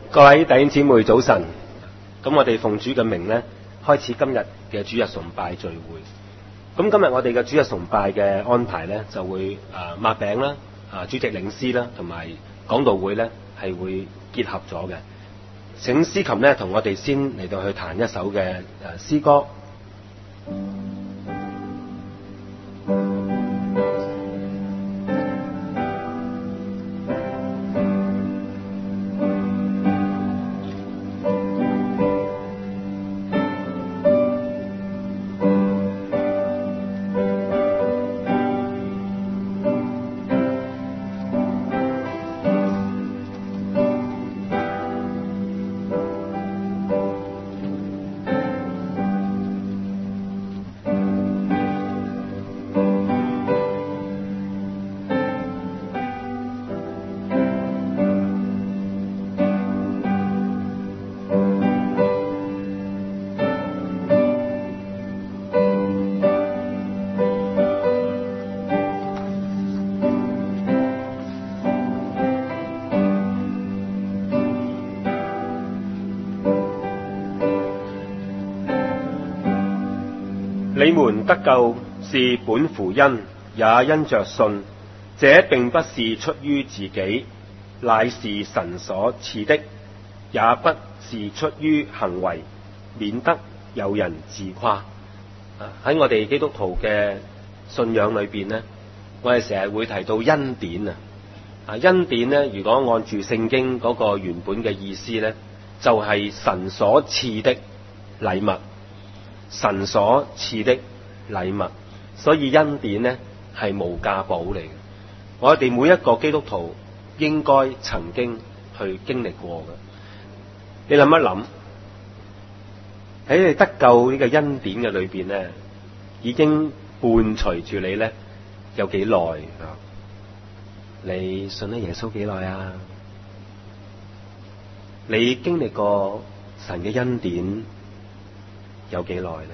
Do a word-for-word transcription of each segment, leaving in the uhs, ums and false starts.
各位弟兄姊妹早晨，咁我哋奉主嘅名呢，開始今日嘅主日崇拜聚會。咁今日我哋嘅主日崇拜嘅安排呢，就會誒擘餅啦，啊主席領詩啦，同埋講道會呢係會結合咗嘅。請司琴呢同我哋先嚟到去彈一首嘅誒詩歌。你們得救是本乎恩，也因着信。這並不是出於自己，乃是神所賜的；也不是出於行為，免得有人自誇。喺我哋基督徒嘅信仰裏邊呢，我哋成日會提到恩典啊。啊，恩典呢，如果按住聖經嗰個原本嘅意思呢，就係神所賜的禮物。神所賜的禮物，所以恩典呢係無價寶嚟嘅。我哋每一個基督徒應該曾經去經歷過嘅。你諗一諗，喺你得救呢個恩典嘅裏邊呢，已經伴隨住你呢有幾耐啊？你信咗耶穌幾耐啊？你經歷過神嘅恩典有幾耐咧？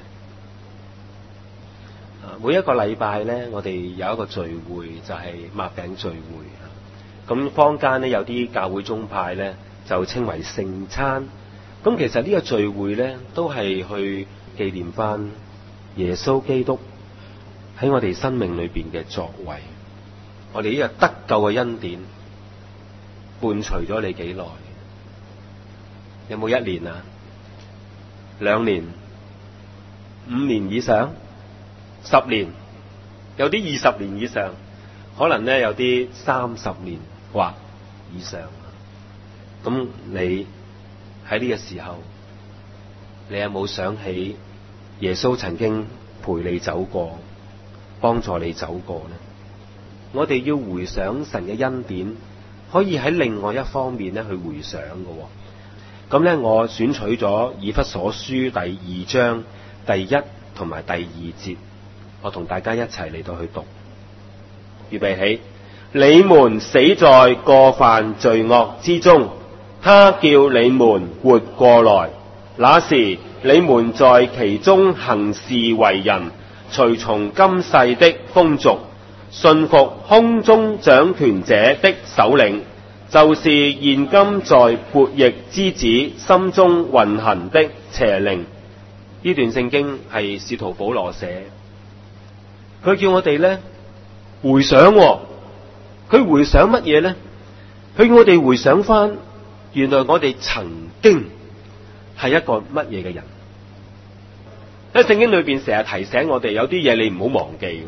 每一個禮拜咧，我哋有一個聚會，就係擘餅聚會。咁坊間咧有啲教會宗派咧，就稱為聖餐。咁其實呢個聚會咧，都係去紀念翻耶穌基督喺我哋生命裏邊嘅作為。我哋呢個得救嘅恩典伴隨咗你幾耐？有冇一年啊？兩年？五年以上，十年，有啲二十年以上，可能咧有啲三十年或以上。咁你喺呢個時候，你有冇想起耶穌曾經陪你走過，幫助你走過呢？我哋要回想神嘅恩典，可以喺另外一方面咧去回想嘅。咁咧，我選取咗以弗所書第二章第一同埋第二節，我同大家一齊嚟到去讀。預備起，你們死在過犯罪惡之中，他叫你們活過來。那時你們在其中行事為人，隨從今世的風俗，順服空中掌權者的首領，就是現今在悖逆之子心中運行的邪靈。呢段聖經係使徒保羅寫，佢叫我哋咧回想、哦，佢回想乜嘢咧？佢叫我哋回想翻，原來我哋曾經係一個乜嘢嘅人。喺聖經裏邊成日提醒我哋，有啲嘢你唔好忘記。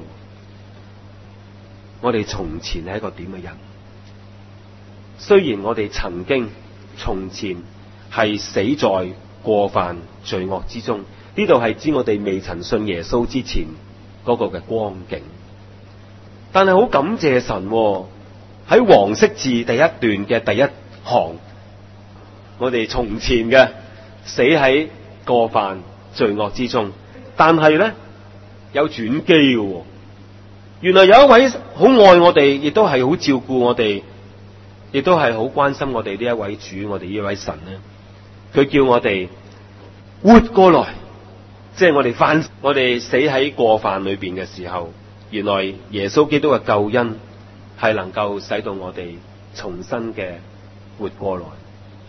我哋從前係一個點嘅人？雖然我哋曾經從前係死在過犯罪惡之中。呢度係指我哋未曾信耶穌之前嗰個嘅光景，但係好感謝神喎，喺黃色字第一段嘅第一行，我哋從前嘅死喺過犯罪惡之中，但係咧有轉機嘅。原來有一位好愛我哋，亦都係好照顧我哋，亦都係好關心我哋呢一位主，我哋呢位神咧，佢叫我哋活過來。即係我哋翻，我哋死喺過犯裏邊嘅時候，原來耶穌基督嘅救恩係能夠使到我哋重新嘅活過來。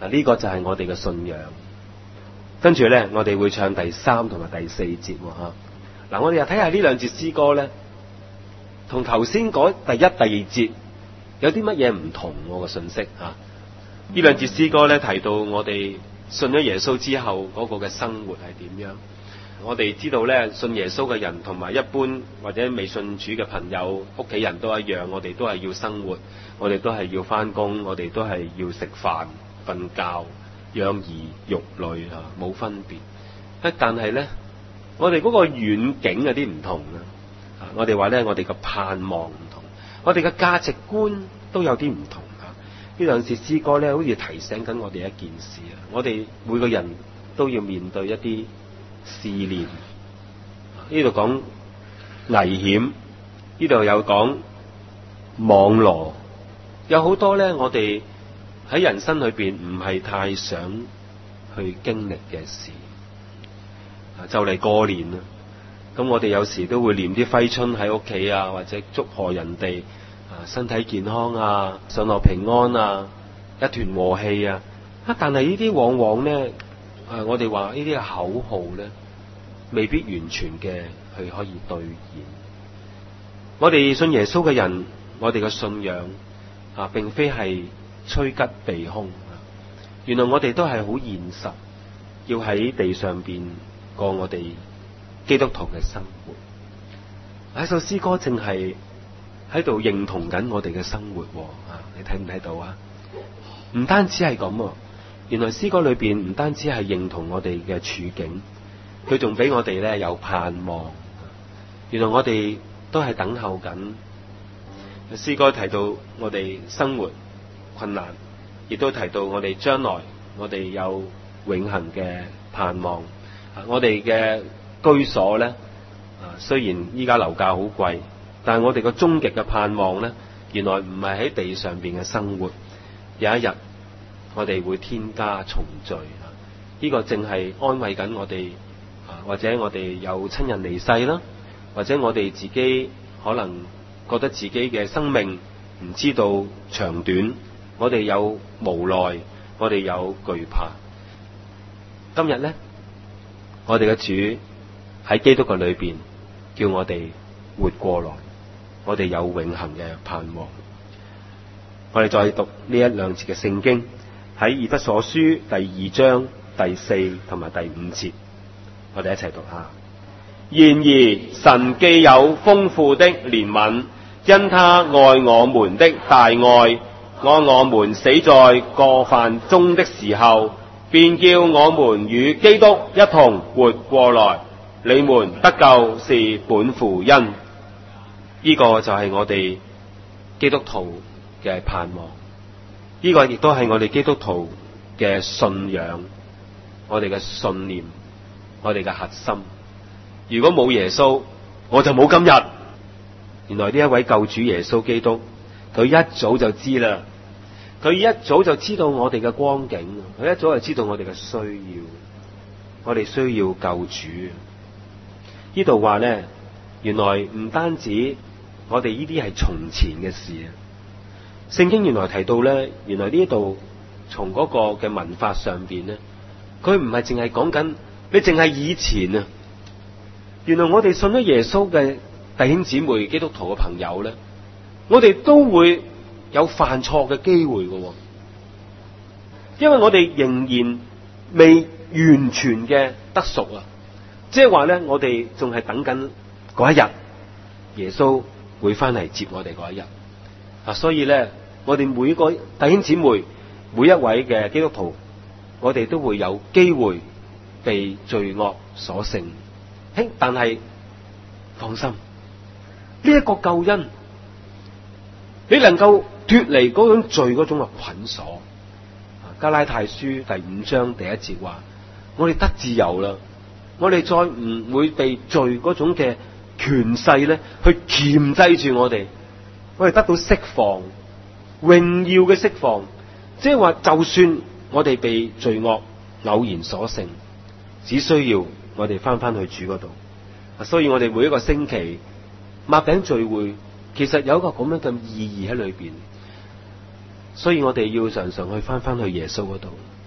嗱，呢個就係我哋嘅信仰。跟住咧，我哋會唱第三同埋第四節吓。嗱，我哋又睇下呢兩節詩歌咧，同頭先嗰第一、第二節有啲乜嘢唔同我嘅信息吓。呢兩節詩歌咧提到我哋信咗耶穌之後嗰個嘅生活係點樣。我哋知道咧，信耶穌嘅人同埋一般或者未信主嘅朋友、屋企人都一樣，我哋都係要生活，我哋都係要翻工，我哋都係要食飯、瞓覺、養兒育女啊，冇分別。但係咧，我哋嗰個遠景有啲唔同啊！我哋話咧，我哋嘅盼望唔同，我哋嘅價值觀都有啲唔同啊！呢兩節詩歌咧，好似提醒緊我哋一件事啊！我哋每個人都要面對一啲試煉，呢度講危險，呢度有講網羅，有好多咧，我哋喺人生裏邊唔係太想去經歷嘅事。就嚟過年啦，咁我哋有時都會念啲揮春喺屋企啊，或者祝賀人哋啊身體健康啊，上落平安啊，一團和氣啊。啊，但係呢啲往往咧，誒，我哋話呢啲口號咧，未必完全嘅去可以兌現。我哋信耶穌嘅人，我哋嘅信仰啊，並非係趨吉避凶。原來我哋都係好現實，要喺地上邊過我哋基督徒嘅生活。呢首詩歌正係喺度認同緊我哋嘅生活啊！你睇唔睇到啊？唔單止係咁，原來詩歌裏邊唔單止係認同我哋嘅處境，佢仲俾我哋咧有盼望。原來我哋都係等候緊。詩歌提到我哋生活困難，亦都提到我哋將來我哋有永恆嘅盼望。我哋嘅居所咧，啊，雖然依家樓價好貴，但係我哋個終極嘅盼望咧，原來唔係喺地上邊嘅生活。有一日我哋會天家重聚，呢個正係安慰緊我哋，啊，或者我哋有親人離世啦，或者我哋自己可能覺得自己嘅生命唔知道長短，我哋有無奈，我哋有懼怕。今日咧，我哋嘅主喺基督嘅裏邊，叫我哋活過來，我哋有永恆嘅盼望。我哋再讀呢一兩節嘅聖經，喺以弗所書第二章第四同埋第五節，我哋一齊讀下。然而神既有豐富的憐憫，因他愛我們的大愛，按我們死在過犯中的時候，便叫我們與基督一同活過來。你們得救是本乎恩。呢個就係我哋基督徒嘅盼望，呢個亦都係我哋基督徒嘅信仰，我哋嘅信念，我哋嘅核心。如果冇耶穌，我就冇今日。原來呢一位救主耶穌基督，佢一早就知啦，佢一早就知道我哋嘅光景，佢一早就知道我哋嘅需要，我哋需要救主。呢度話咧，原來唔單止我哋呢啲係從前嘅事啊，聖經原來提到咧，原來呢度從嗰個嘅文法上邊咧，佢唔係淨係講緊你淨係以前啊，原來我哋信咗耶穌嘅弟兄姊妹、基督徒嘅朋友咧，我哋都會有犯錯嘅機會嘅，因為我哋仍然未完全嘅得贖啊，即係話咧，我哋仲係等緊嗰一日，耶穌會翻嚟接我哋嗰一日啊，所以咧，我哋每個弟兄姊妹、每一位嘅基督徒，我哋都會有機會被罪惡所勝。嘿，但係放心，呢一個救恩，你能夠脫離嗰種罪嗰種嘅捆鎖。加拉太書第五章第一節話：我哋得自由啦，我哋再唔會被罪嗰種嘅權勢咧去鉗制住我哋，我哋得到釋放，榮耀嘅釋放。即係話，就算我哋被罪惡偶然所勝，只需要我哋翻翻去主嗰度。所以我哋每一個星期擘餅聚會，其實有一個咁樣嘅意義喺裏邊。所以我哋要常常去翻翻去耶穌嗰度。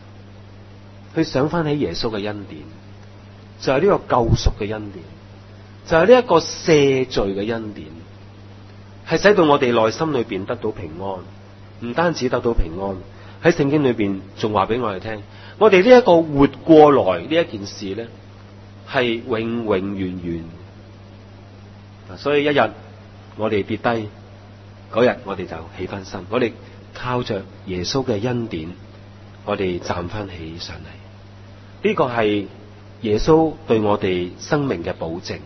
去想翻起耶穌嘅恩典，就係呢個救贖嘅恩典，就係呢一個赦罪嘅恩典，係使到我哋內心裏邊得到平安。唔單止得到平安，喺聖經裏邊仲話俾我哋聽，我哋呢一個活過來呢一件事咧，係永永遠遠。所以一日我哋跌低，嗰日我哋就起翻身，我哋靠着耶穌嘅恩典，我哋站翻起上嚟。呢個係耶穌對我哋生命嘅保證。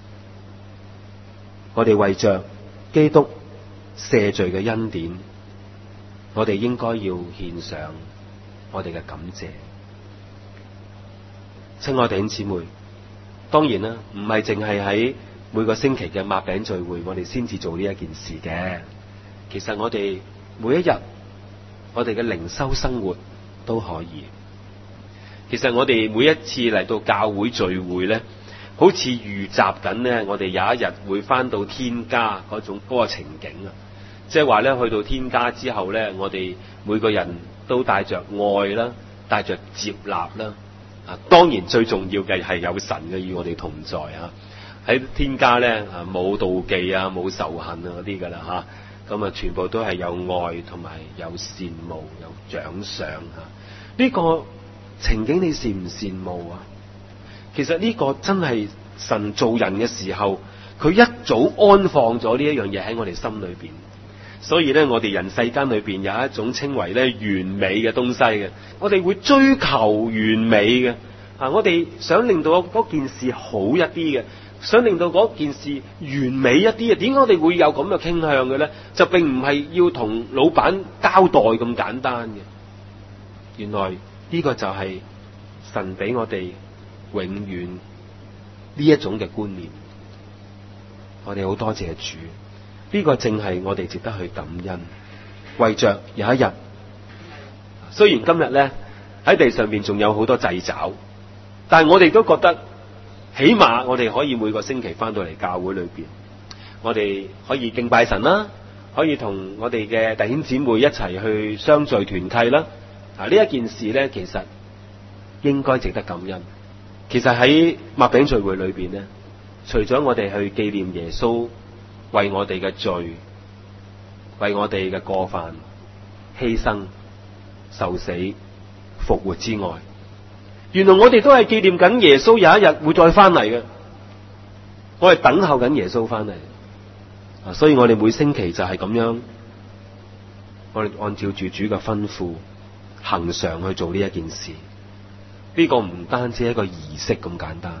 我哋為着基督赦罪嘅恩典，我哋應該要獻上我哋嘅感謝。親愛弟兄姊妹，當然啦，唔係淨係喺每個星期嘅擘餅聚會，我哋先至做呢一件事嘅。其實我哋每一日，我哋嘅靈修生活都可以。其實我哋每一次嚟到教會聚會咧，好似預習緊咧，我哋有一日會翻到天家嗰種嗰個情景啊！即係話咧，去到天家之後咧，我哋每個人都帶着愛啦，帶着接納啦。啊，當然最重要嘅係有神嘅與我哋同在啊！喺天家咧，啊冇妒忌啊，冇仇恨啊嗰啲噶啦吓，咁啊全部都係有愛同埋有羨慕有獎賞吓。呢個情景你羨唔羨慕啊？其實呢個真係神造人嘅時候，佢一早安放咗呢一樣嘢喺我哋心裏邊。所以咧，我哋人世間裏邊有一種稱為咧完美嘅東西嘅，我哋會追求完美嘅啊！我哋想令到嗰件事好一啲嘅。想令到嗰件事完美一啲啊？點解我哋會有咁嘅傾向嘅咧？就並唔係要同老闆交代咁簡單嘅。原來呢個就係神俾我哋永遠呢一種嘅觀念。我哋好多謝主，呢個正係我哋值得去感恩。為着有一日，雖然今日咧喺地上邊仲有好多掣肘，但係我哋都覺得。起碼我哋可以每個星期翻到嚟教會裏邊，我哋可以敬拜神啦，可以同我哋嘅弟兄姊妹一齊去相聚團契啦。啊，呢一件事咧，其實應該值得感恩。其實喺擘餅聚會裏邊咧，除咗我哋去紀念耶穌為我哋嘅罪、為我哋嘅過犯犧牲、受死、復活之外，原來我哋都係紀念緊耶穌有一日會再翻嚟嘅，我係等候緊耶穌翻嚟，啊！所以我哋每星期就係咁樣，我哋按照住主嘅吩咐，恆常去做呢一件事。呢個唔單止係一個儀式咁簡單，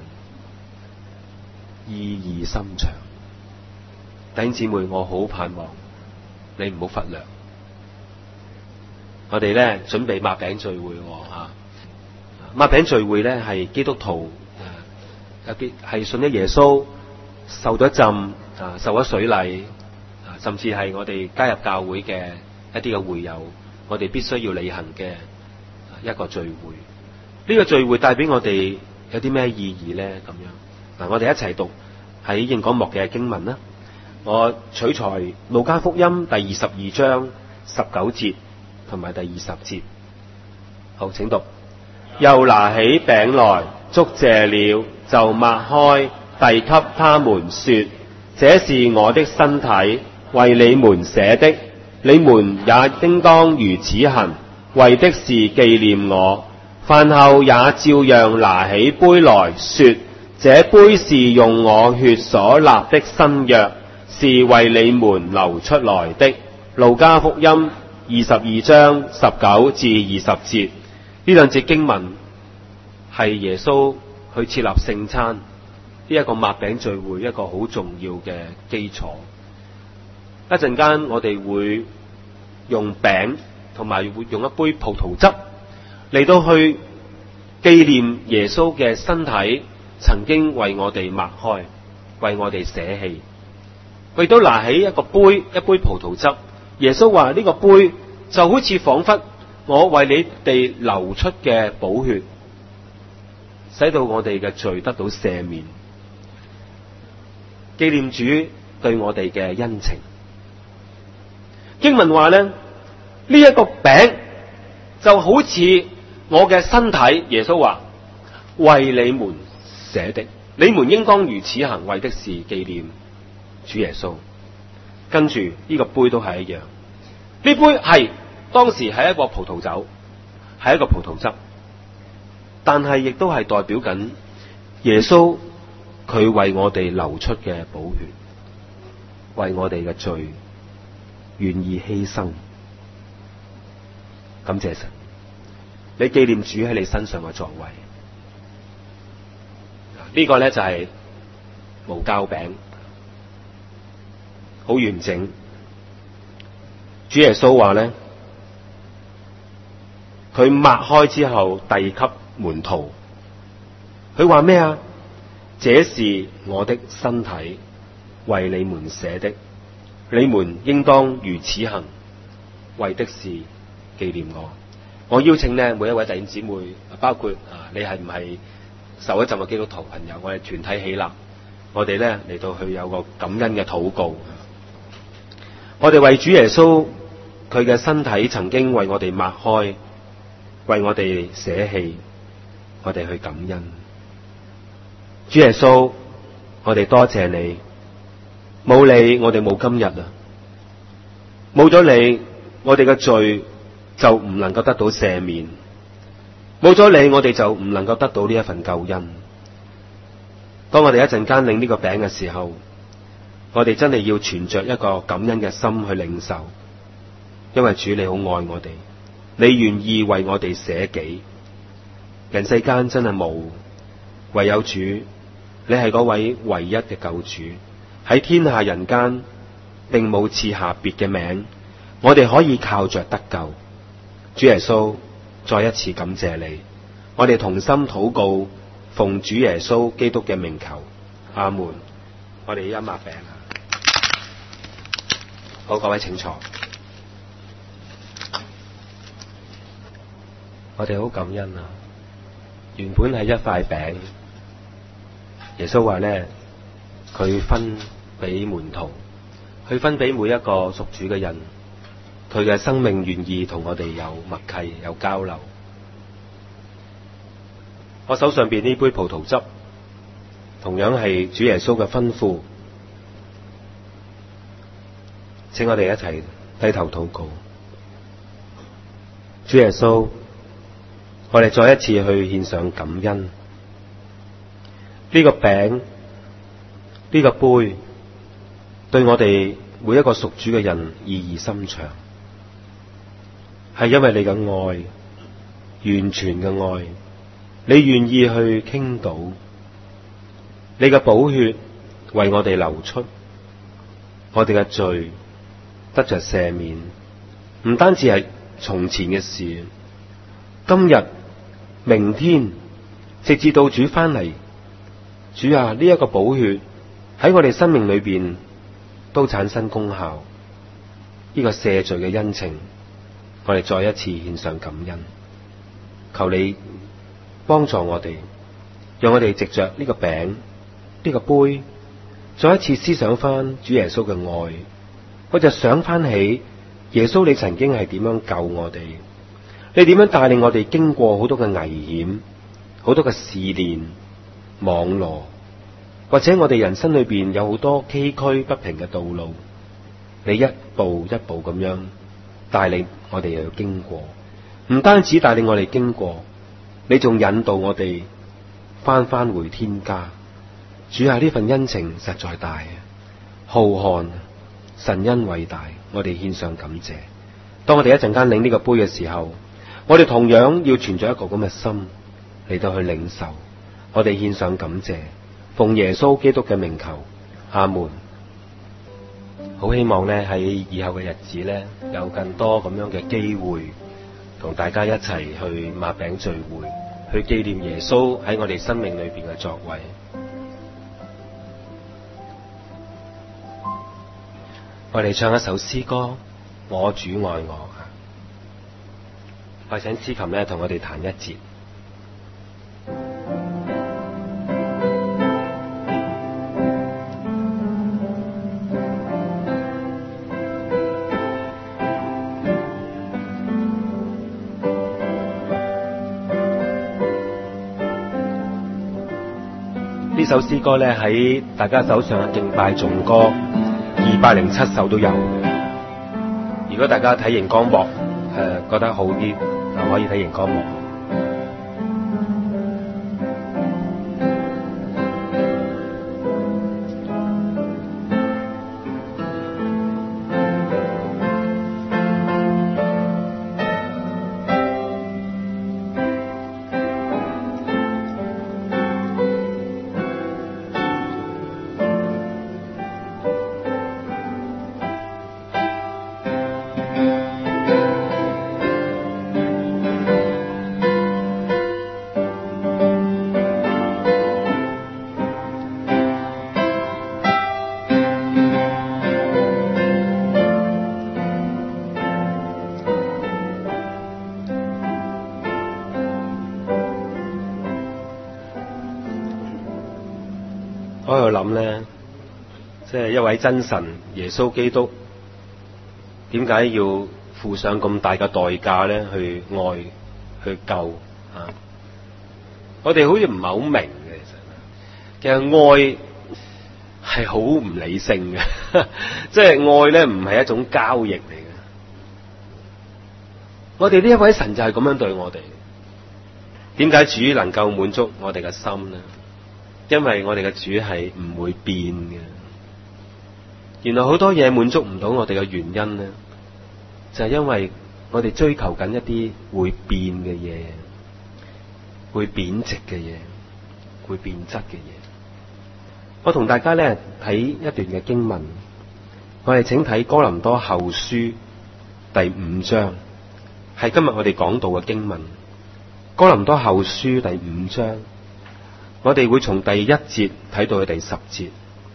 意義深長。弟兄姊妹，我好盼望你唔好忽略。我哋咧準備擘餅聚會吓。擘餅聚會咧係基督徒誒，有啲係信咗耶穌，受咗浸啊，受咗水禮啊，甚至係我哋加入教會嘅一啲嘅會友，我哋必須要履行嘅一個聚會。呢個聚會帶俾我哋有啲咩意義咧？咁樣嗱，我哋一齊讀喺應講幕嘅經文啦。我取材路加福音第二十二章十九節同埋第二十節。好，請讀。又拿起餅來，祝謝了，就擘開，遞給他們說：這是我的身體，為你們捨的，你們也應當如此行，為的是紀念我。飯後也照樣拿起杯來說：這杯是用我血所立的新約，是為你們流出來的。路加福音二十二章十九至二十節。呢兩節經文係耶穌去設立聖餐呢一個擘餅聚會一個好重要嘅基礎。一陣間我哋會用餅同埋會用一杯葡萄汁嚟到去紀念耶穌嘅身體曾經為我哋擘開，為我哋捨棄。佢都拿起一個杯，一杯葡萄汁。耶穌話呢個杯就好似仿佛我為你哋流出嘅寶血，使到我哋嘅罪得到赦免，紀念主對我哋嘅恩情。經文話咧，呢、這、一個餅就好似我嘅身體，耶穌話為你們捨的，你們應當如此行，為的是紀念主耶穌。跟住呢個杯都係一樣，呢杯係當時係一個葡萄酒，係一個葡萄汁，但係亦都係代表緊耶穌佢為我哋流出嘅寶血，為我哋嘅罪願意犧牲。感謝神，你紀念主喺你身上嘅作為。呢個咧就係無酵餅，好完整。主耶穌話咧，佢擘開之後遞給門徒，佢話咩啊？這是我的身體，為你們捨的，你們應當如此行，為的是紀念我。我邀請呢每一位弟兄姊妹，包括啊你係唔係受一浸嘅基督徒朋友，我哋團體起立，我哋咧嚟到去有個感恩嘅禱告。我哋為主耶穌佢嘅身體曾經為我哋擘開，為我哋捨棄，我哋去感恩。主耶穌，我哋多謝你，冇你我哋冇今日啊！冇咗你，我哋嘅罪就唔能夠得到赦免；冇咗你，我哋就唔能夠得到呢一份救恩。當我哋一陣間領呢個餅嘅時候，我哋真係要存着一個感恩嘅心去領受，因為主你好愛我哋，你願意為我哋捨己。人世間真係冇，唯有主，你係嗰位唯一嘅救主。喺天下人間並冇賜下別嘅名，我哋可以靠着得救。主耶穌，再一次感謝你，我哋同心禱告，奉主耶穌基督嘅名求，阿門。我哋一擘餅啊！好，各位請坐。我哋好感恩啊！原本係一塊餅，耶穌話咧，佢分俾門徒，佢分俾每一個屬主嘅人，佢嘅生命願意同我哋有默契、有交流。我手上邊呢杯葡萄汁，同樣係主耶穌嘅吩咐，請我哋一齊低頭禱告。主耶穌，我哋再一次去獻上感恩。呢個餅，呢個杯，對我哋每一個屬主嘅人意義深長，係因為你嘅愛，完全嘅愛，你願意去傾倒，你嘅寶血為我哋流出，我哋嘅罪得着赦免。唔單止係從前嘅事，今日、明天，直至到主翻嚟，主啊，呢一個寶血喺我哋生命裏邊都產生功效。呢個赦罪嘅恩情，我哋再一次獻上感恩。求你幫助我哋，讓我哋藉着呢個餅、呢個杯，再一次思想翻主耶穌嘅愛。我就想翻起耶穌，你曾經係點樣救我哋？你點樣帶領我哋經過好多嘅危險、好多嘅試煉、網羅，或者我哋人生裏邊有好多崎嶇不平嘅道路，你一步一步咁樣帶領我哋又要經過。唔單止帶領我哋經過，你仲引導我哋翻翻回天家。主啊，呢份恩情實在大啊，浩瀚，神恩偉大，我哋獻上感謝。當我哋一陣間領呢個杯嘅時候，我哋同樣要存着一個咁嘅心嚟到去領受。我哋獻上感謝，奉耶穌基督嘅名求，阿門。好希望咧喺以後嘅日子咧，有更多咁樣嘅機會同大家一齊去擘餅聚會，去紀念耶穌喺我哋生命裏邊嘅作為。我哋唱一首詩歌，我主愛我。我請司琴咧同我哋彈一節。 呢首詩歌咧喺大家手上嘅敬拜頌歌二百零七首都有嘅。如果大家睇熒光幕誒、呃、覺得好啲，就可以睇熒光幕。我喺度諗咧，即係一位真神耶穌基督，點解要付上咁大嘅代價咧？去愛，去救啊！我哋好似唔係好明嘅，其實，其實愛係好唔理性嘅，即係愛咧唔係一種交易嚟嘅。我哋呢一位神就係咁樣對我哋，點解主能夠滿足我哋嘅心咧？因為我哋嘅主係唔會變嘅。原來好多嘢滿足唔到我哋嘅原因咧，就係因為我哋追求緊一啲會變嘅嘢，會貶值嘅嘢，會變質嘅嘢。我同大家咧睇一段嘅經文，我哋請睇哥林多後書第五章，係今日我哋講到嘅經文。哥林多後書第五章。我哋會從第一節睇到去第十節。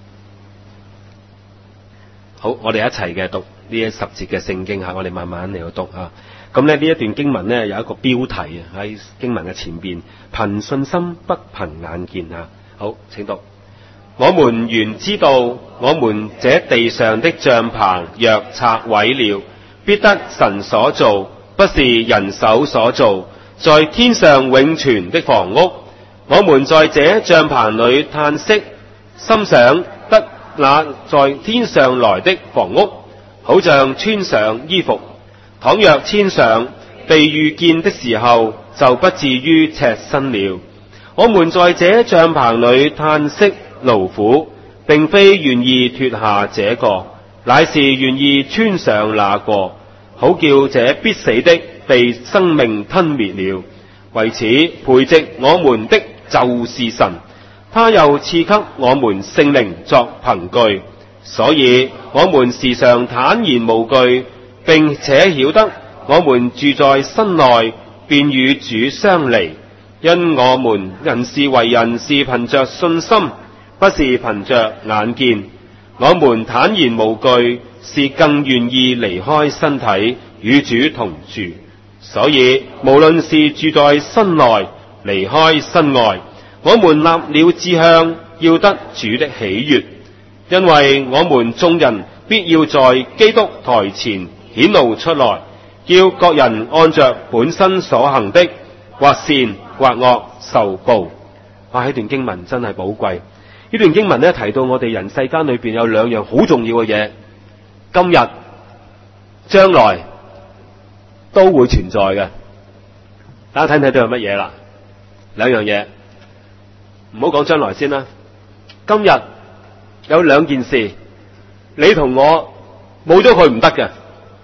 好，我哋一齊嘅讀呢一十節嘅聖經吓，我哋慢慢嚟去讀啊。咁咧呢一段經文咧有一個標題啊，喺經文嘅前邊，憑信心不憑眼見啊。好，請讀。我們原知道，我們這地上的帳棚若拆毀了，必得神所造，不是人手所造，在天上永存的房屋。我們在這帳棚裏嘆息，心想得那在天上來的房屋，好像穿上衣服。倘若穿上，被遇見的時候，就不至於赤身了。我們在這帳棚裏嘆息勞苦，並非願意脫下這個，乃是願意穿上那個，好叫這必死的被生命吞滅了。為此，培植我們的就是神，他又賜給我們聖靈作憑據，所以我們時常坦然無懼，並且曉得我們住在身內，便與主相離，因我們人是為人是憑着信心，不是憑着眼見。我們坦然無懼，是更願意離開身體與主同住，所以無論是住在身內，離開身外，我們立了志向，要得主的喜悅，因為我們眾人必要在基督台前顯露出來，叫各人按着本身所行的，或善或惡受報。啊，呢段經文真係寶貴。呢段經文咧提到我哋人世間裏邊有兩樣好重要嘅嘢，今日、將來都會存在嘅。大家睇唔睇到係乜嘢啦？兩樣嘢，唔好講將來先啦。今日有兩件事，你同我冇咗佢唔得嘅。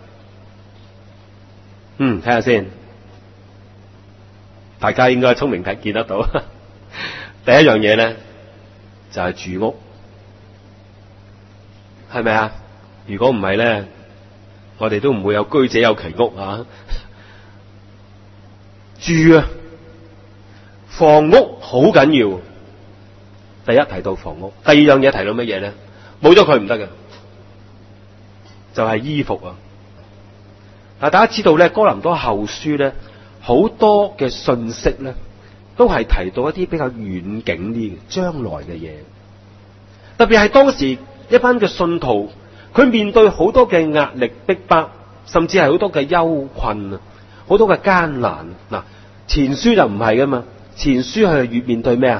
嗯，睇下先，大家應該聰明睇見得到。第一樣嘢咧就係、是、住屋，係咪啊？如果唔係咧，我哋都唔會有居者有其屋啊。住啊！房屋好緊要，第一提到房屋，第二樣嘢提到乜嘢咧？冇咗佢唔得嘅，就係、是、衣服啊！嗱，大家知道咧，哥林多後書咧，好多嘅信息咧，都係提到一啲比較遠景啲嘅將來嘅嘢。特別係當時一班嘅信徒，佢面對好多嘅壓力逼迫，甚至係好多嘅憂困啊，好多嘅艱難。嗱，前書就唔係噶嘛。前書係越面對咩啊？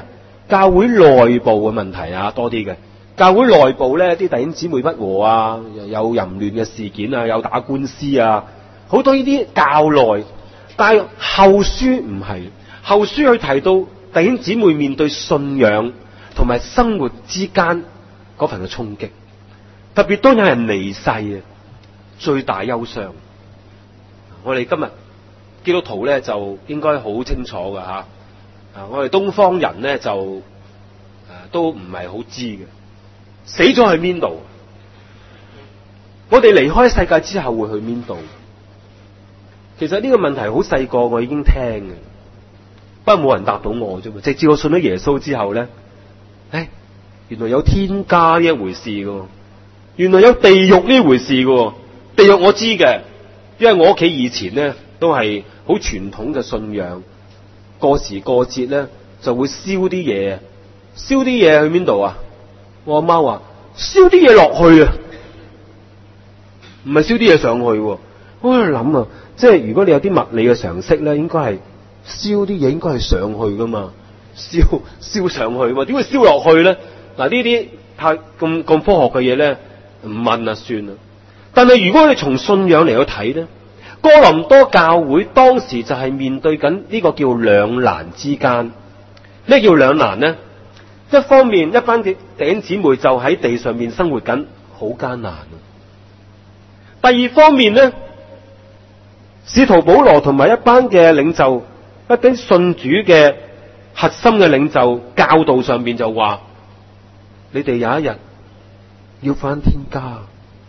教會內部嘅問題啊，多啲嘅。教會內部咧，啲弟兄姊妹不和啊，有淫亂嘅事件啊，有打官司啊，好多呢啲教內。但係後書唔係，後書佢提到弟兄姊妹面對信仰同埋生活之間嗰份嘅衝擊，特別當有人離世啊，最大憂傷。我哋今日基督徒咧就應該好清楚噶吓，啊，我哋東方人咧就誒、啊、都唔係好知嘅，死咗去邊度？我哋離開世界之後會去邊度？其實呢個問題好細個我已經聽嘅，不過冇人答到我啫嘛。直至我信咗耶穌之後咧，誒，原來有天家呢一回事嘅，原來有地獄呢回事嘅。地獄我知嘅，因為我屋企以前咧都係好傳統嘅信仰，過時過節咧就會燒啲嘢，燒啲嘢去邊度啊？我阿媽話燒啲嘢落去啊，唔係燒啲嘢上去。我喺度諗啊，即係如果你有啲物理嘅常識咧，應該係燒啲嘢應該係上去噶嘛，燒燒上去嘛，點會燒落去咧？嗱，呢啲太咁咁科學嘅嘢咧，唔問啊算啦。但係如果你從信仰嚟去睇咧，哥林多教會當時就係面對緊呢個叫兩難之間。咩叫兩難呢？一方面一班嘅弟兄姊妹就喺地上面生活緊，好艱難。第二方面呢，使徒保羅同埋一班嘅領袖，一啲信主嘅核心嘅領袖教導上面就話：你哋有一日要返天家。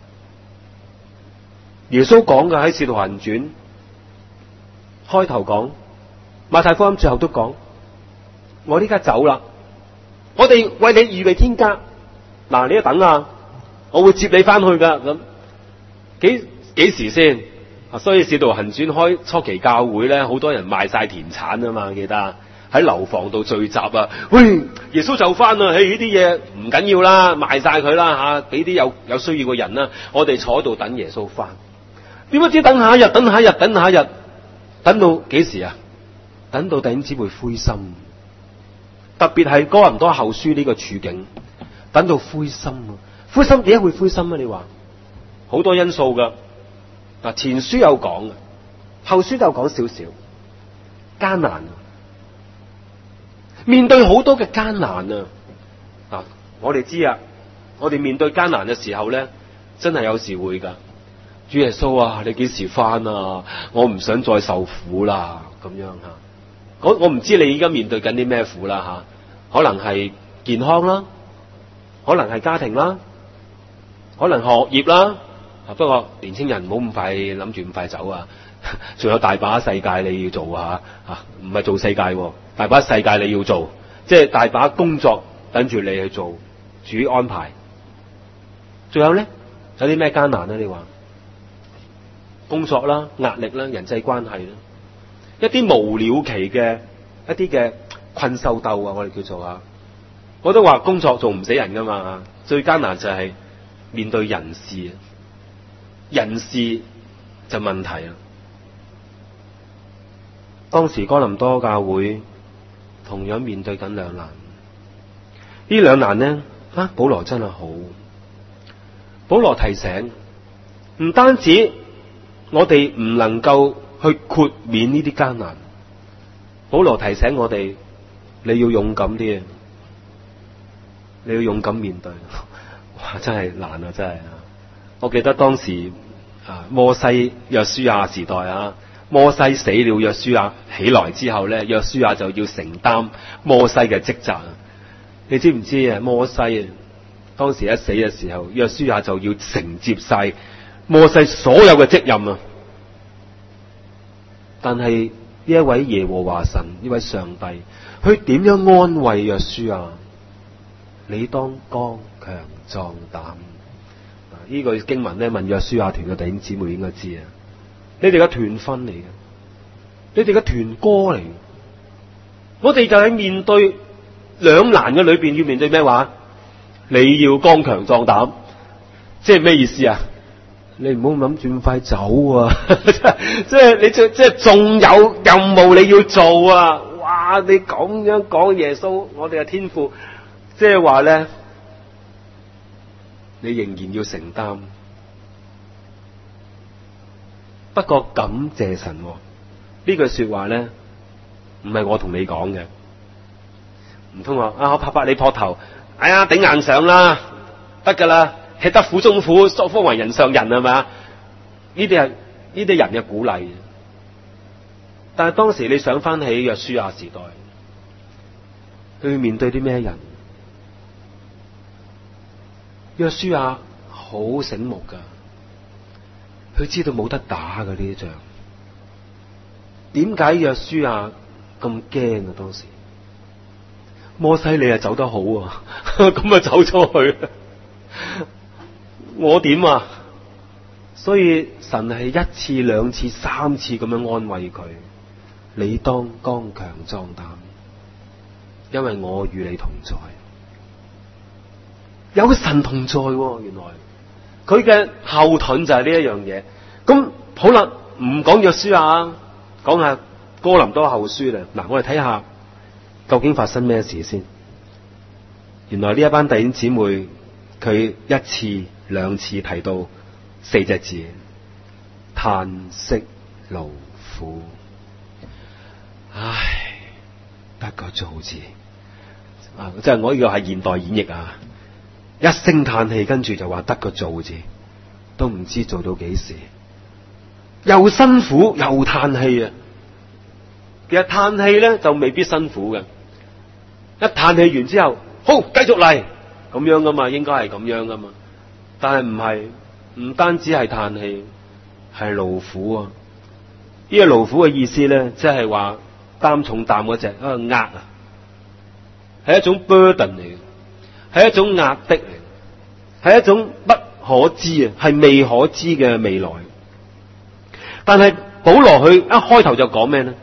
耶穌講嘅喺《使徒行傳》開頭講，馬太福音最後都講：我呢家走啦，我哋為你預備天家。嗱，你一等啊，我會接你翻去噶。咁幾幾時先？所以《使徒行傳》開初期教會咧，好多人賣晒田產啊嘛，記得喺樓房度聚集啊。喂，耶穌就翻啦，嘿，呢啲嘢唔緊要啦，賣晒佢啦吓，俾啲有有需要嘅人啦。我哋坐喺度等耶穌翻。點不知等下一日，等下一日，等下一日，等到幾時啊？等到弟兄姊妹灰心，特別係哥林多後書呢個處境，等到灰心啊！灰心點解會灰心啊？你話好多因素噶。嗱，前書有講嘅，後書都有講少少艱難啊！面對好多嘅艱難啊！嗱，我哋知啊，我哋面對艱難嘅時候咧，真係有時會噶。主耶穌啊，你幾時翻啊？我唔想再受苦啦，咁樣吓。我我唔知你而家面對緊啲咩苦啦吓，可能係健康啦，可能係家庭啦，可能學業啦。不過年青人唔好咁快諗住咁快走啊，仲有大把世界你要做啊吓，唔係做世界，大把世界你要做，即係大把工作等住你去做，主安排。仲有咧，有啲咩艱難咧？你話？工作啦、壓力啦、人際關係啦，一啲無了期嘅一啲嘅困獸鬥啊，我哋叫做啊，我都話工作做唔死人噶嘛，最艱難就係面對人事，人事就問題啦。當時哥林多教會同樣面對緊兩難，呢兩難呢，啊，保羅真係好，保羅提醒，唔單止我哋唔能夠去豁免呢啲艱難，保羅提醒我哋，你要勇敢啲，你要勇敢面對。哇，真係難啊，真係啊！我記得當時啊，摩西約書亞時代啊，摩西死了，約書亞起來之後咧，約書亞就要承擔摩西嘅職責。你知唔知啊？摩西啊，當時一死嘅時候，約書亞就要承接晒摩西所有嘅職任啊！但係呢一位耶和華神，呢位上帝，佢點樣安慰約書亞？你當剛強壯膽。呢句經文咧，問約書亞團嘅弟兄姊妹應該知啊！你哋嘅團分嚟嘅，你哋嘅團歌嚟嘅。我哋就喺面對兩難嘅裏邊，要面對咩話？你要剛強壯膽，即係咩意思啊？你唔好諗住咁快走啊！即係你即係仲有任務你要做啊！哇， 哇！你咁樣講耶穌，我哋嘅天父，即係話咧，你仍然要承擔。不過感謝神，呢句說話咧，唔係我同你講嘅，唔通話啊我拍拍你膊頭，哎呀頂硬上啦，得噶啦，吃得苦中苦，方為人上人係嘛？呢啲係呢啲人嘅鼓勵。但係當時你想翻起約書亞時代，佢要面對啲咩人？約書亞好醒目噶，佢知道冇得打嘅呢啲仗。點解約書亞咁驚啊？當時摩西你啊走得好啊，咁啊走咗去，我點啊？所以神係一次、兩次、三次咁樣安慰佢。你當剛強壯膽，因為我與你同在。有神同在，原來佢嘅後盾就係呢一樣嘢。咁好啦，唔講約書亞，講下哥林多後書啦。嗱，我哋睇下究竟發生咩事先。原來呢一班弟兄姊妹，佢一次、兩次提到四隻字：嘆息勞苦。唉，得個做字啊！即係我呢個係現代演繹啊！一聲嘆氣，跟住就話得個做字，都唔知做到幾時，又辛苦又嘆氣啊！其實嘆氣咧就未必辛苦嘅，一嘆氣完之後，好繼續嚟咁樣噶嘛，應該係咁樣噶嘛。但係唔係，唔單止係嘆氣，係勞苦啊！呢個勞苦嘅意思咧，即係話。擔重擔嗰隻啊，一個壓啊，係一種 burden 嚟嘅，係一種壓迫嚟，係一種不可知啊，係未可知嘅未來。但係保羅佢一開頭就講咩呢？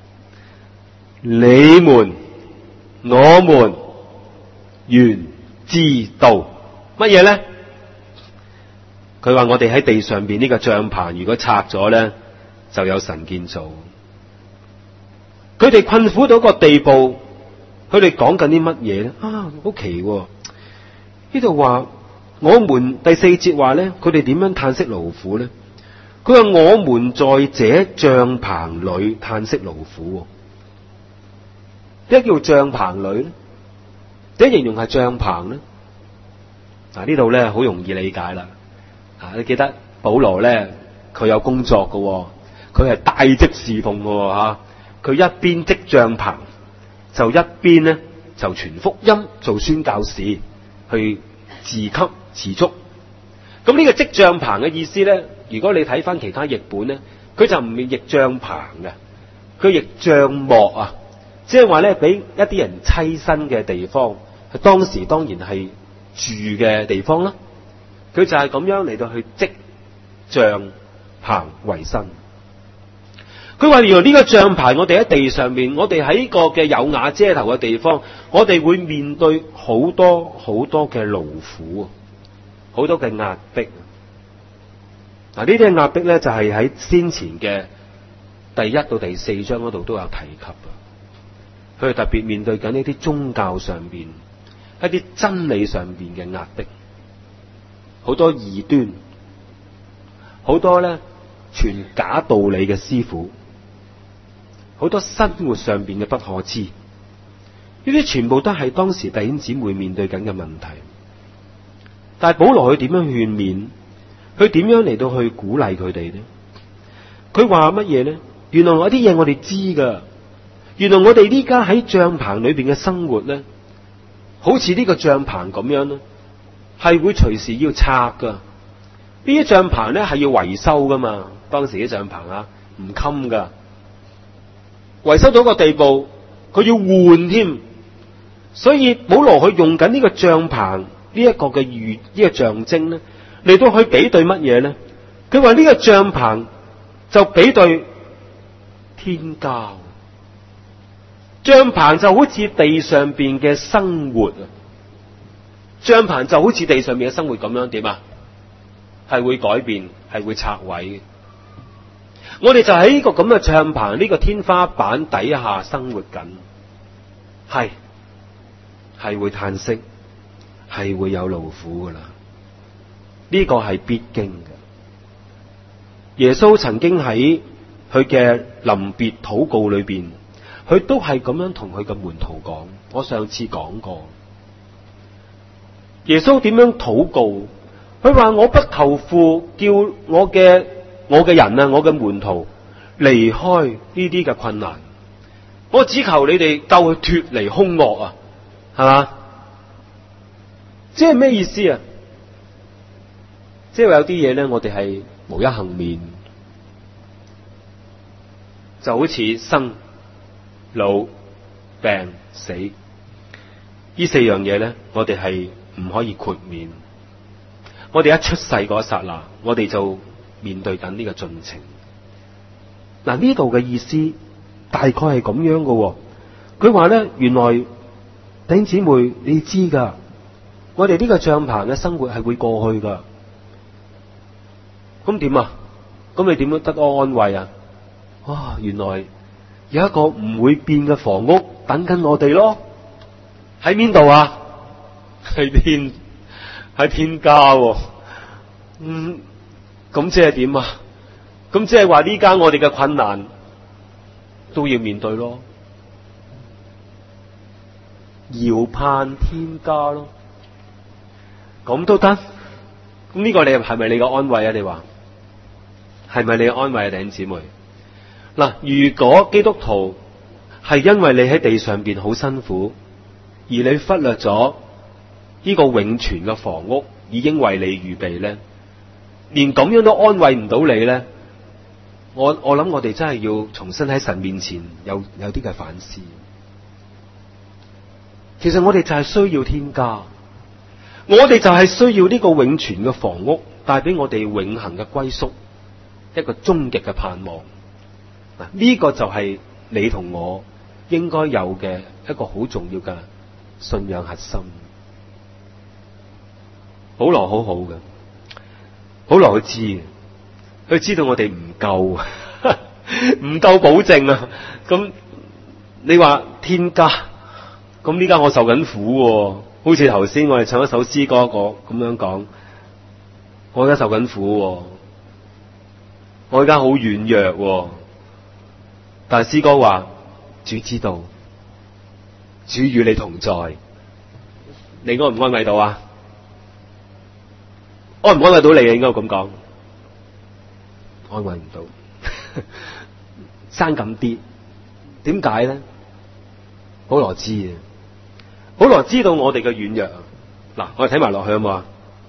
你們、我們原知道乜嘢呢？佢話我哋喺地上邊呢個帳棚，如果拆咗咧，就有神建造。佢哋困苦到一個地步，佢哋講緊啲乜嘢咧？啊，好奇喎！呢度話我們第四節話咧，佢哋點樣嘆息勞苦咧？佢話我們在這帳棚裏嘆息勞苦。點解叫帳棚裏咧？點解形容係帳棚咧？嗱，呢度咧好容易理解啦。啊，你記得保羅咧，佢有工作嘅，佢係帶職侍奉嘅吓。佢一邊織帳棚，就一邊咧就傳福音，做宣教士，去自給自足。咁呢個織帳棚嘅意思咧，如果你睇翻其他譯本咧，佢就唔係譯帳棚嘅，佢譯帳幕啊，即係話咧俾一啲人棲身嘅地方，佢當時當然係住嘅地方啦。佢就係咁樣嚟到去織帳棚為生。佢話原來呢個帳棚，我哋喺地上面，我哋喺個嘅有瓦遮頭嘅地方，我哋會面對好多好多嘅勞苦，好多嘅壓迫。嗱，呢啲嘅壓迫咧，就係喺先前嘅第一到第四章嗰度都有提及啊。佢哋特別面對緊呢啲宗教上邊一啲真理上邊嘅壓迫，好多異端，好多咧傳假道理嘅師傅。好多生活上邊嘅不可知，呢啲全部都係當時弟兄姊妹面對緊嘅問題。但係保羅佢點樣勸勉，佢點樣嚟到去鼓勵佢哋呢？佢話乜嘢呢？原來有啲嘢我哋知噶，原來我哋呢家喺帳棚裏邊嘅生活咧，好似呢個帳棚咁樣咧，係會隨時要拆噶。呢啲帳棚咧係要維修噶嘛，當時啲帳棚啊唔襟噶。維修到一個地步，佢要換添，所以保羅佢用緊呢個帳棚呢一個嘅預呢個象徵咧，嚟到去比對乜嘢咧？佢話呢個帳棚就比對天家，帳棚就好似地上邊嘅生活啊，帳棚就好似地上邊嘅生活咁樣，點啊？係會改變，係會拆毀嘅。我哋就喺呢個咁嘅帳棚呢個天花板底下生活緊， 係係會嘆息，係會有勞苦噶啦，呢個係必經嘅。耶穌曾經喺佢嘅臨別禱告裏邊，佢都係咁樣同佢嘅門徒講。我上次講過，耶穌點樣禱告？佢話：我不求父叫我嘅我嘅人啊，我嘅門徒離開呢啲嘅困難，我只求你哋救佢脫離兇惡啊，係嘛？即係咩意思啊？即係有啲嘢咧，我哋係無一幸免，就好似生、老、病、死呢四樣嘢咧，我哋係唔可以豁免。我哋一出世嗰一剎那，我哋就面對緊呢個進程。嗱，呢度嘅意思大概係咁樣嘅。佢話咧，原來弟兄姊妹你知噶，我哋呢個帳篷嘅生活係會過去噶。咁點啊？咁你點樣得到安慰啊？哇！原來有一個唔會變嘅房屋等緊我哋咯。喺邊度啊？喺天，喺天家喎。嗯，咁即係點啊？咁即係話呢間我哋嘅困難都要面對咯。遙盼天家咯，咁都得。咁呢個你係咪你嘅安慰啊？你話係咪你嘅安慰啊？弟兄姊妹，嗱，如果基督徒係因為你喺地上邊好辛苦，而你忽略咗呢個永存嘅房屋已經為你預備咧，連咁樣都安慰唔到你咧，我我諗我哋真係要重新喺神面前有有啲嘅反思。其實我哋就係需要天家，我哋就係需要呢個永存嘅房屋，帶俾我哋永恆嘅歸宿，一個終極嘅盼望。嗱，呢個就係你同我應該有嘅一個好重要嘅信仰核心。保羅好好嘅，保羅佢知，佢知道我哋唔夠，唔夠保證啊！咁你話天家？咁呢家我受緊苦，好似頭先我哋唱一首詩歌個咁樣講，我而家受緊苦，我而家好軟弱，但係詩歌話主知道，主與你同在，你安唔安慰到啊？安唔安慰到你啊？應該咁講，安慰唔到，生咁啲，點解咧？保羅知啊。保羅知道我哋嘅軟弱，嗱，我哋睇埋落去好冇啊？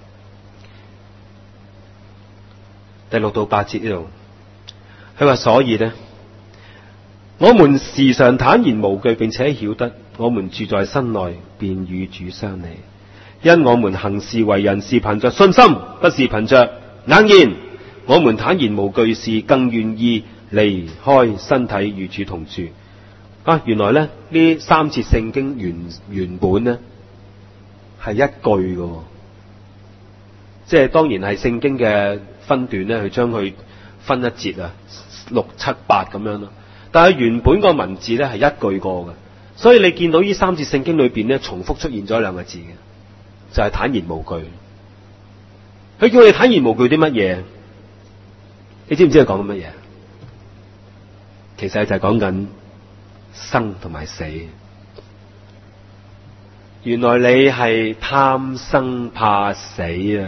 第六到八節呢度，佢話所以呢，我們時常坦然無懼，並且曉得我們住在身內，便與主相離，因我們行事為人是憑着信心，不是憑着眼見。我們坦然無懼，是更願意離開身體與主同住。啊，原來咧呢三節聖經原原本咧係一句嘅，即係當然係聖經嘅分段咧，去將佢分一節啊，六七八咁樣咯。但係原本個文字咧係一句過嘅，所以你見到呢三節聖經裏邊咧重複出現咗兩個字嘅，就係坦然無懼。佢叫你坦然無懼啲乜嘢？你知唔知佢講緊乜嘢？其實就係講緊生同埋死。原來你係貪生怕死啊！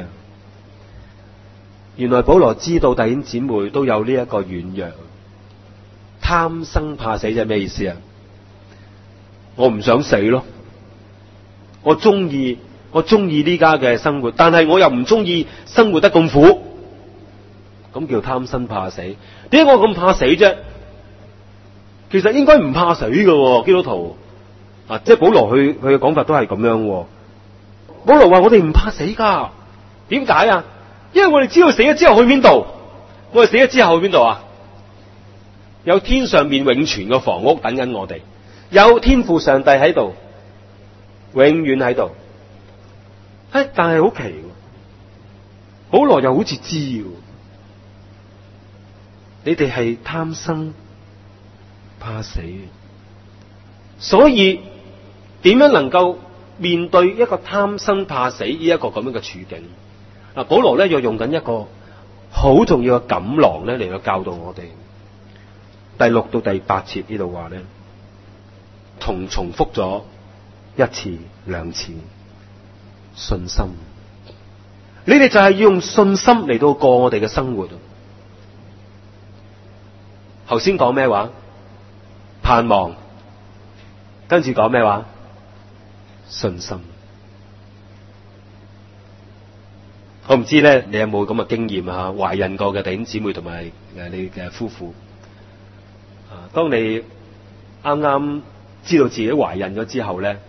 原來保羅知道弟兄姊妹都有呢一個軟弱，貪生怕死即係咩意思啊？我唔想死咯，我中意我中意呢家嘅生活，但係我又唔中意生活得咁苦，咁叫貪生怕死。點解我咁怕死啫？其實應該唔怕死嘅，基督徒啊，即係保羅佢佢嘅講法都係咁樣。保羅話我哋唔怕死噶，點解啊？因為我哋知道死咗之後去邊度，我哋死咗之後去邊度啊？有天上面永存嘅房屋等緊我哋，有天父上帝喺度，永遠喺度。誒，但係好奇，保羅又好似知，你哋係貪生怕死，所以點樣能夠面對一個貪生怕死呢一個咁樣嘅處境？嗱，保羅咧又用緊一個好重要嘅錦囊咧嚟到教導我哋。第六到第八節呢度話咧，同重複咗一次兩次，信心。你哋就係要用信心嚟到過我哋嘅生活。頭先講咩話？盼望。跟住講咩話？信心。我唔知咧，你有冇咁嘅經驗啊？懷孕過嘅弟兄姊妹同埋誒你嘅夫婦啊，當你啱啱知道自己懷孕咗之後咧，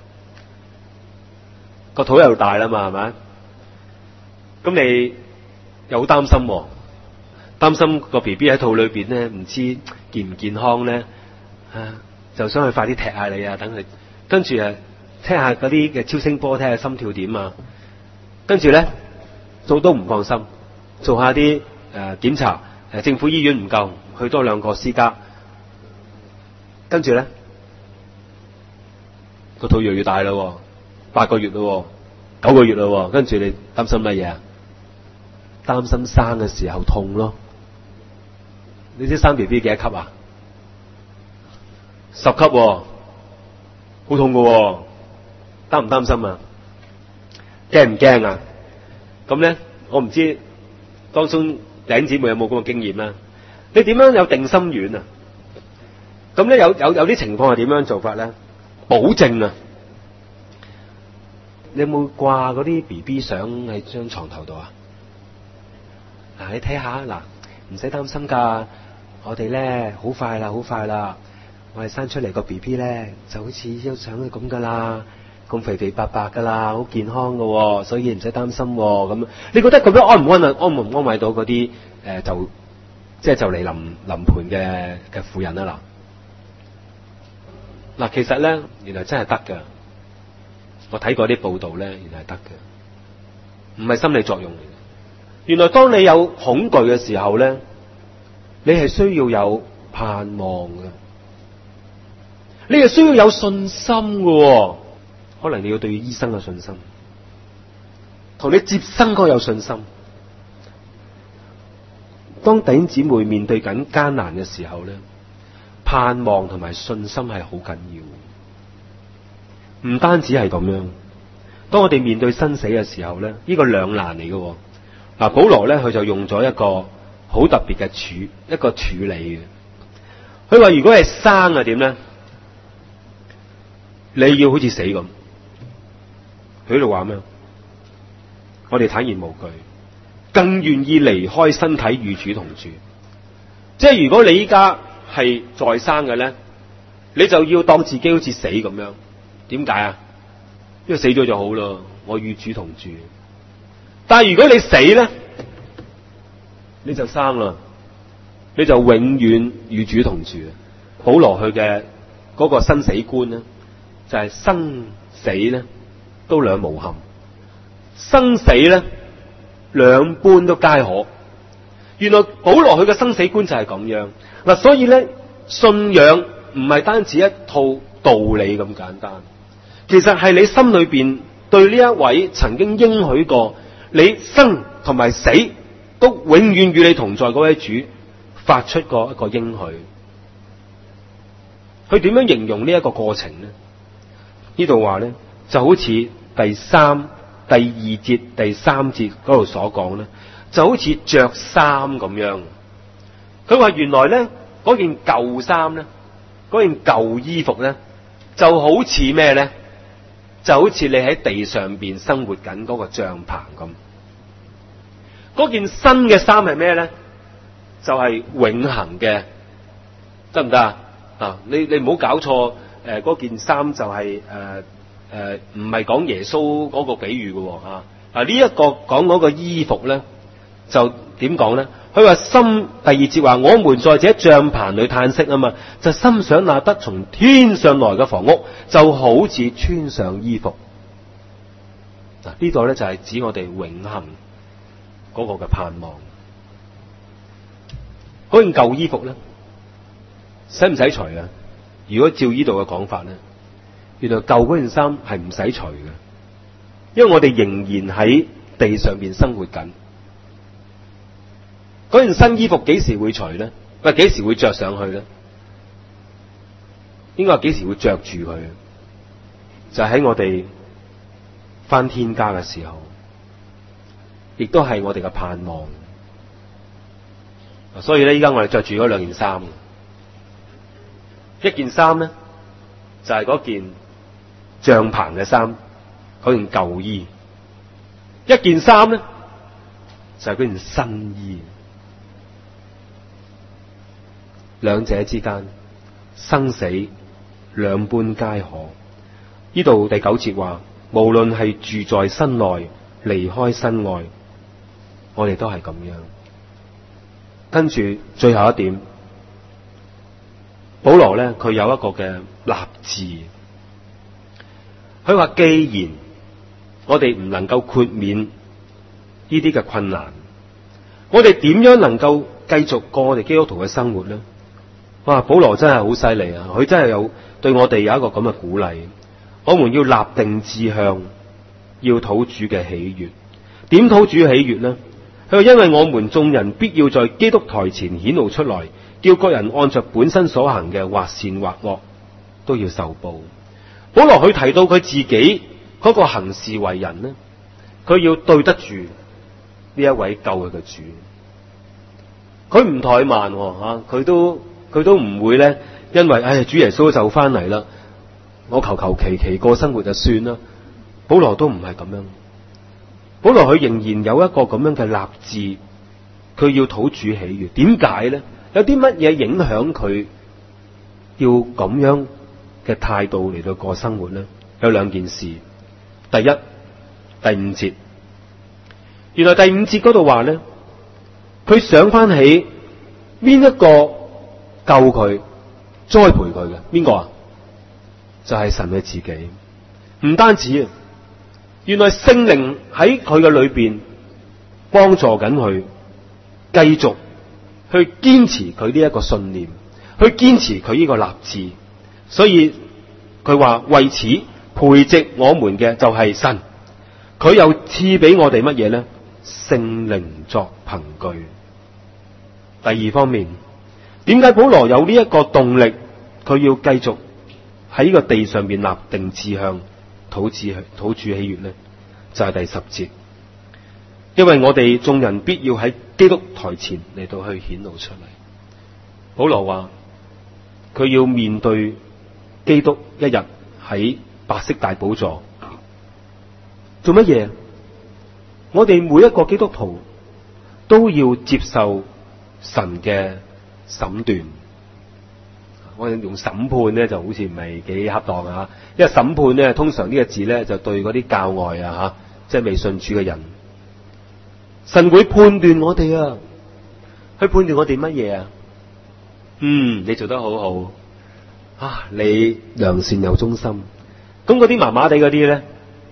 個肚又大啦嘛，係咪？咁你又好擔心，擔心個 B B 喺肚裏邊咧，唔知健唔健康咧，啊，就想去快啲踢下你啊，等佢跟住啊，聽下嗰啲嘅超聲波，睇下心跳點啊，跟住咧。做都唔放心，做下啲誒檢查，誒政府醫院唔夠，去多兩個私家，跟住咧個肚越嚟越大啦，八個月啦，九個月啦，跟住你擔心乜嘢啊？擔心生嘅時候痛咯。你知生 B B 幾多級啊？十級，好痛噶，擔唔擔心啊？驚唔驚啊？咁咧，我唔知當中弟兄姊妹有冇咁嘅經驗啦。你點樣有定心丸啊？咁咧有有有啲情況係點樣做法咧？保證啊！你有冇掛嗰啲 B B 相喺張床頭度啊？嗱，你睇下嗱，唔使擔心噶，我哋咧好快啦，好快啦，我哋生出嚟個 B B 咧就好似張相嘅咁噶啦。咁肥肥白白噶啦，好健康噶，所以唔使擔心。咁你覺得咁樣安唔安啊？安唔安慰到嗰啲誒就即係就嚟臨臨盆嘅嘅婦人啊？嗱嗱，其實咧原來真係得噶。我睇過啲報道咧，原來係得嘅，唔係心理作用嚟嘅。原來當你有恐懼嘅時候咧，你係需要有盼望嘅，你係需要有信心嘅。可能你要對醫生有信心，同你接生嗰個有信心。當弟兄姊妹面對緊艱難嘅時候咧，盼望同埋信心係好緊要。唔單止係咁樣，當我哋面對生死嘅時候咧，呢個兩難嚟嘅。嗱，保羅咧佢就用咗一個好特別嘅處一個處理嘅。佢話如果係生啊點咧？你要好似死咁。佢喺度話咩？我哋坦然無懼，更願意離開身體與主同住。即係如果你依家係在生嘅咧，你就要當自己好似死咁樣。點解啊？因為死咗就好咯，我與主同住。但係如果你死咧，你就生啦，你就永遠與主同住。保羅佢嘅嗰個生死觀咧，就係、是、生死咧。都兩無憾，生死咧兩般都皆可。原來保羅佢嘅生死觀就係咁樣嗱，所以咧信仰唔係單止一套道理咁簡單，其實係你心裏邊對呢一位曾經應許過你生同埋死都永遠與你同在嗰位主發出過一個應許。佢點樣形容呢一個過程呢？呢度話咧就好似第三、第二節、第三節嗰度所講咧，就好似着衫咁樣。佢話原來咧嗰件舊衫咧，嗰件舊衣服咧，就好似咩咧？就好似你喺地上邊生活緊嗰個帳篷咁。嗰件新嘅衫係咩咧？就係、是、永恆嘅，得唔得啊？啊，你你唔好搞錯，誒、呃，嗰件衫就係、是、誒。呃誒，唔係講耶穌嗰個比喻嘅啊！啊，呢、這、一個講嗰個衣服咧，就點講咧？佢話心第二節話，我們在這帳棚裏嘆息啊嘛，就心想那得從天上來嘅房屋，就好似穿上衣服。嗱、啊，呢度咧就係、是、指我哋永恆嗰個嘅盼望。嗰件舊衣服咧，使唔使除啊？如果照呢度嘅講法咧？ 原來舊嗰件衫係唔使除嘅，因為我哋仍然喺地上邊生活緊。嗰件新衣服幾時會除咧？喂，幾時會着上去咧？應該係幾時會着住佢？就喺、是、我哋返天家嘅時候，亦都係我哋嘅盼望。所以咧，依家我哋着住嗰兩件衫，一件衫咧就係、是、嗰件帳篷嘅衫，嗰件舊衣；一件衫咧就係、是、嗰件新衣。兩者之間生死兩般皆可。呢度第九節話，無論係住在身內，離開身外，我哋都係咁樣。跟住最後一點，保羅咧佢有一個嘅立志，佢話既然我哋唔能夠豁免呢啲嘅困難，我哋點樣能夠繼續過我哋基督徒嘅生活咧？哇！保羅真係好犀利啊！佢真係有對我哋有一個咁嘅鼓勵，我們要立定志向，要討主嘅喜悅。點討主喜悅呢？佢話因為我們眾人必要在基督台前顯露出來，叫各人按着本身所行嘅，或善或惡，都要受報。保羅佢提到佢自己嗰個行事為人呢，佢要對得住呢一位救佢嘅主，佢唔怠慢吓，佢都。佢都唔會咧，因為唉，主耶穌就翻嚟啦，我求求其其過生活就算啦。保羅都唔係咁樣，保羅佢仍然有一個咁樣嘅立志，佢要討主喜悅。點解咧？有啲乜嘢影響佢要咁樣嘅態度嚟到過生活咧？有兩件事。第一，第五節，原來第五節嗰度話咧，佢想翻起邊一個救佢、栽培佢嘅邊個啊？就係、是、神嘅自己。唔單止啊，原來聖靈喺佢嘅裏邊幫助緊佢，繼續去堅持佢呢一個信念，去堅持佢呢個立志。所以佢話為此培植我們嘅就係神，佢又賜俾我哋乜嘢咧？聖靈作憑據。第二方面，點解保羅有呢一個動力？佢要繼續喺呢個地上面立定志向，討主討主喜悅呢？就係、是、第十節，因為我哋眾人必要喺基督台前嚟到去顯露出嚟。保羅話佢要面對基督一日喺白色大寶座，做乜嘢？我哋每一個基督徒都要接受神嘅審斷。我哋用審判咧就好似唔係幾恰當啊，因為審判咧通常呢個字咧就對嗰啲教外啊吓，即係未信主嘅人，神會判斷我哋啊，去判斷我哋乜嘢啊？嗯，你做得好好啊，你良善又忠心。咁嗰啲麻麻地嗰啲咧，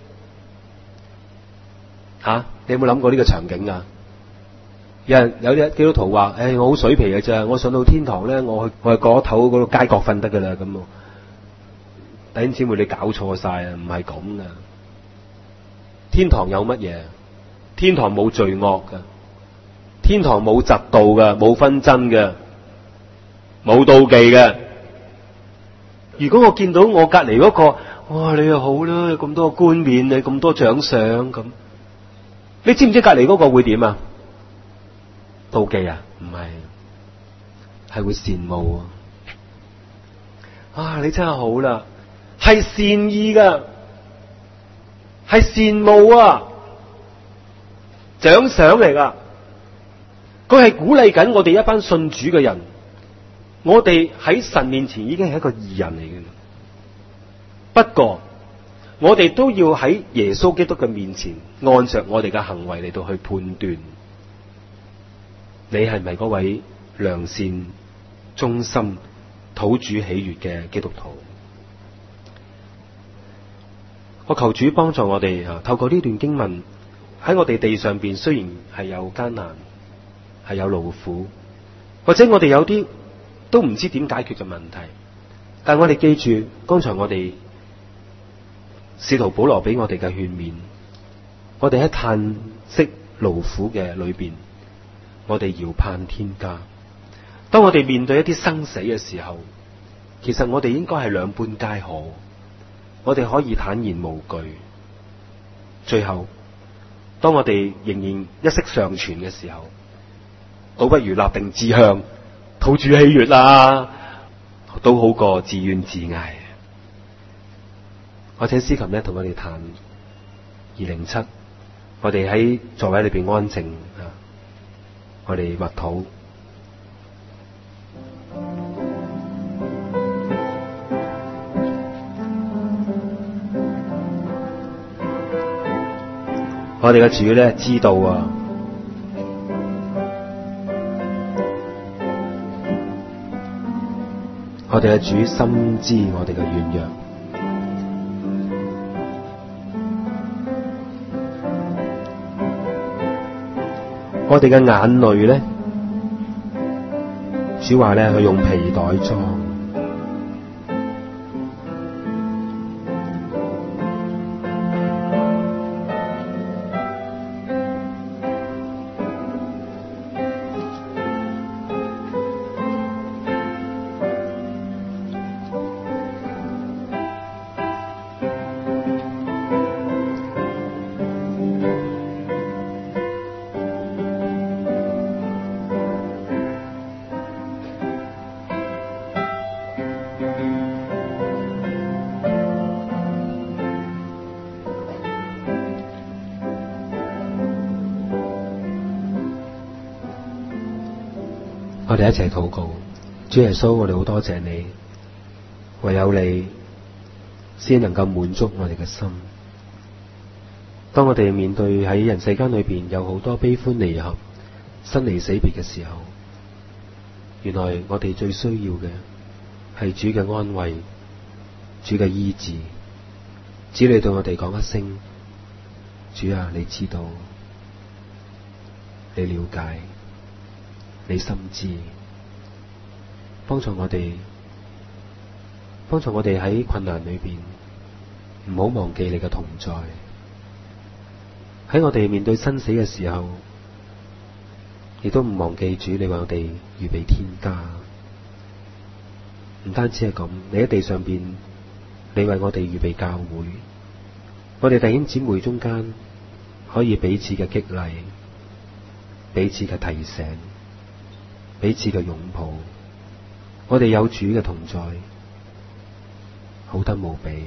吓、啊、你有冇諗過呢個場景啊？有人有啲基督徒話：，誒、哎，我好水皮嘅啫，我上到天堂咧，我去我去嗰頭嗰度街角瞓得噶啦。咁，弟兄姊妹，你搞錯晒啊！唔係咁噶。天堂有乜嘢？天堂冇罪惡噶，天堂冇嫉妒噶，冇紛爭嘅，冇妒忌嘅。如果我見到我隔籬嗰個，哇，你又好啦，咁多冠冕，你咁多獎賞咁，你知唔知隔籬嗰個會點啊？妒忌啊？唔係，係會羨慕啊！啊，你真係好啦，係善意噶，係羨慕啊，獎賞嚟噶。佢係鼓勵緊我哋一班信主嘅人，我哋喺神面前已經係一個義人嚟嘅。不過，我哋都要喺耶穌基督嘅面前，按着我哋嘅行為嚟到去判斷。你係咪嗰位良善、忠心、討主喜悅嘅基督徒？我求主幫助我哋啊！透過呢段經文，喺我哋地上邊雖然係有艱難，係有勞苦，或者我哋有啲都唔知點解決嘅問題，但我哋記住，剛才我哋使徒保羅俾我哋嘅勸勉，我哋喺嘆息勞苦嘅裏邊，我哋遙盼天家。當我哋面對一啲生死嘅時候，其實我哋應該係兩般皆可，我哋可以坦然無懼。最後，當我哋仍然一息尚存嘅時候，倒不如立定志向，討主喜悅啦，都好過自怨自艾。我請司琴咧同我哋彈二零七，我哋喺座位裏邊安靜啊，我哋默禱。我哋嘅主咧知道啊，我哋嘅主深知我哋嘅軟弱，我哋嘅眼淚咧，主話咧佢用皮袋裝。我哋一齊禱告，主耶穌，我哋好多謝你，唯有你先能夠滿足我哋嘅心。當我哋面對喺人世間裏邊有好多悲歡離合、生離死別嘅時候，原來我哋最需要嘅係主嘅安慰、主嘅醫治。只你對我哋講一聲，主啊，你知道，你了解，你深知，幫助我哋，幫助我哋喺困難裏邊，唔好忘記你嘅同在。喺我哋面對生死嘅時候，亦都唔忘記主，你為我哋預備天家。唔單止係咁，你喺地上邊，你為我哋預備教會，我哋弟兄姊妹中間可以彼此嘅激勵，彼此嘅提醒，彼此嘅擁抱，我哋有主嘅同在，好得無比。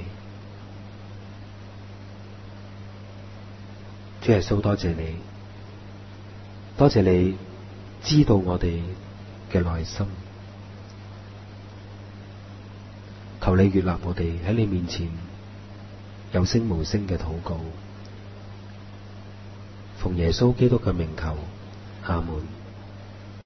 主耶穌，多謝你，多謝你知道我哋嘅內心，求你悅納我哋喺你面前有聲無聲嘅禱告，奉耶穌基督嘅名求，阿門。